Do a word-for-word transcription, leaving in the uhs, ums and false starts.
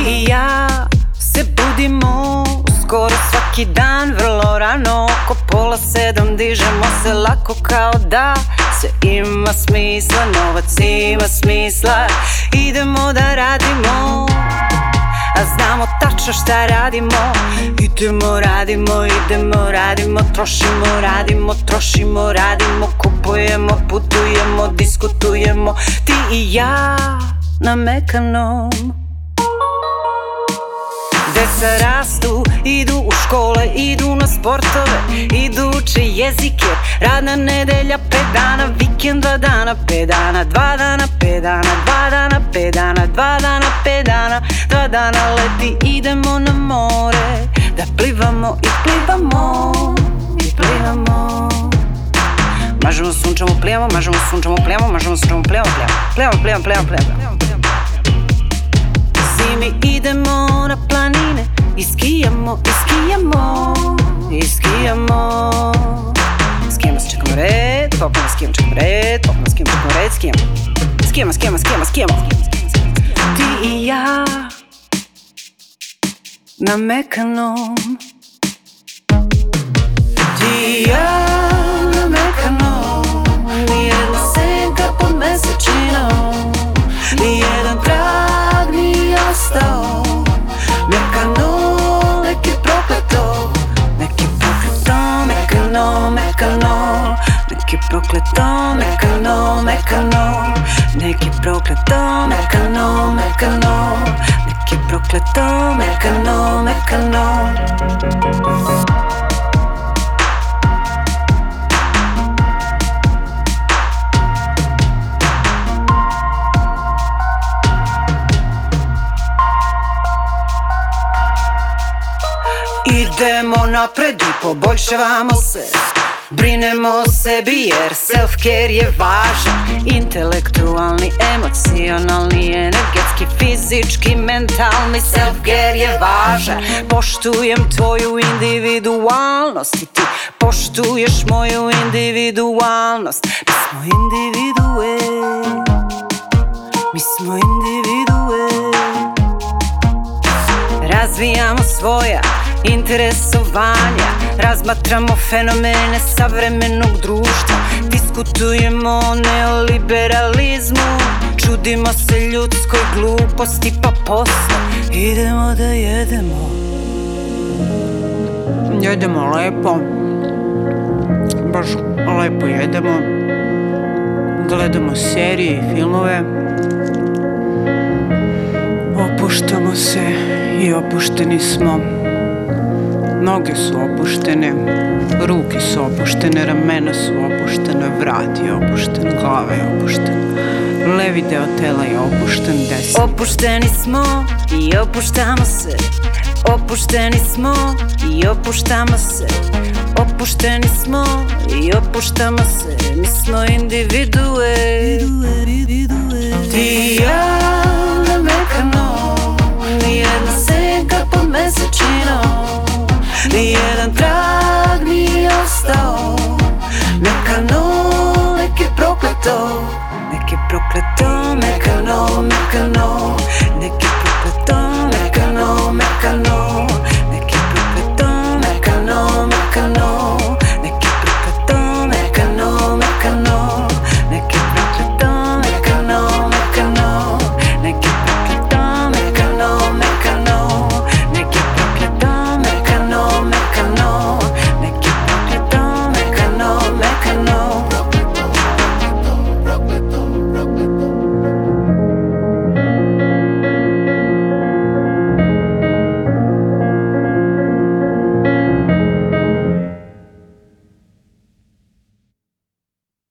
i ja se budimo skoro svaki dan vrlo rano, oko pola sedam dižemo se lako kao da sve ima smisla, novac ima smisla. Idemo da radimo, a znamo tačno šta radimo. Idemo, radimo, idemo, radimo, trošimo, radimo, trošimo, radimo, kupujemo, putujemo, diskutujemo, ti i ja na mekanom. Deca rastu, idu u škole, idu na sportove, idu uče jezike. Radna nedelja, pet dana, vikend, dva dana, pet dana, dva dana, pet dana, dva dana, pet dana, dva dana, pet dana, dva dana leti, idemo na more, da plivamo i plivamo, i plivamo. Mažemo, sunčamo, plivamo, mažemo, sunčamo, plivamo, mažemo, sunčamo, plivamo, plivamo, plivamo, plivamo, plivamo. Zimi idemo na planine i skijamo, i skijamo, i skijamo. Skijamo, čekamo red, popnemo, skijamo, čekamo red, popnemo, skijamo, čekamo red, skijamo. Skijamo, skijamo, skijamo, skijamo. Ti i ja na mekanom. Ti i ja na mekanom. Nijedna senka pod mesečinu, nijedan trag nije ostao. Mekano, nek je prokleto, nek je prokleto, mekano, mekano. Nek je prokleto, mekano, mekano. Nek je prokleto, mekano, mekano. Nek je prokleto, mekano, mekano. Idemo napred i poboljšavamo se, brinemo o sebi jer self-care je važan. Intelektualni, emocionalni, energetski, fizički, mentalni, self-care je važan. Poštujem tvoju individualnost i ti poštuješ moju individualnost. Mi smo individue, mi smo individue. Razvijamo svoja interesovanja, razmatramo fenomene savremenog društva, diskutujemo o neoliberalizmu, čudimo se ljudskoj gluposti pa posle idemo da jedemo. Jedemo lepo, baš lepo jedemo, gledamo serije i filmove, opuštamo se i opušteni smo. Noge su opuštene, ruke su opuštene, ramena su opuštene, vrat je opušten, glava je opuštena, levi deo tela je opušten, desni. Opušteni smo i opuštamo se, opušteni smo i opuštamo se, opušteni smo i opuštamo se, mi smo individue. Ti i ja na mekanom, nijedna senka pod mesečinom, nijedan trag nije ostao. Mekano, nek je prokleto, nek je prokleto, mekano, mekano.